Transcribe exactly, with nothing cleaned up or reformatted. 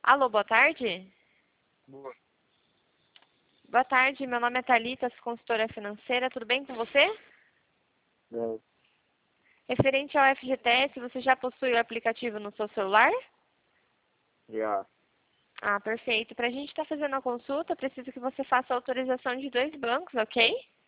Alô, boa tarde? Boa. Boa tarde, meu nome é Thalita, sou consultora financeira, tudo bem com você? Não. Referente ao F G T S, você já possui o aplicativo no seu celular? Já. Ah, perfeito. Para a gente estar fazendo a consulta, preciso que você faça a autorização de dois bancos, ok?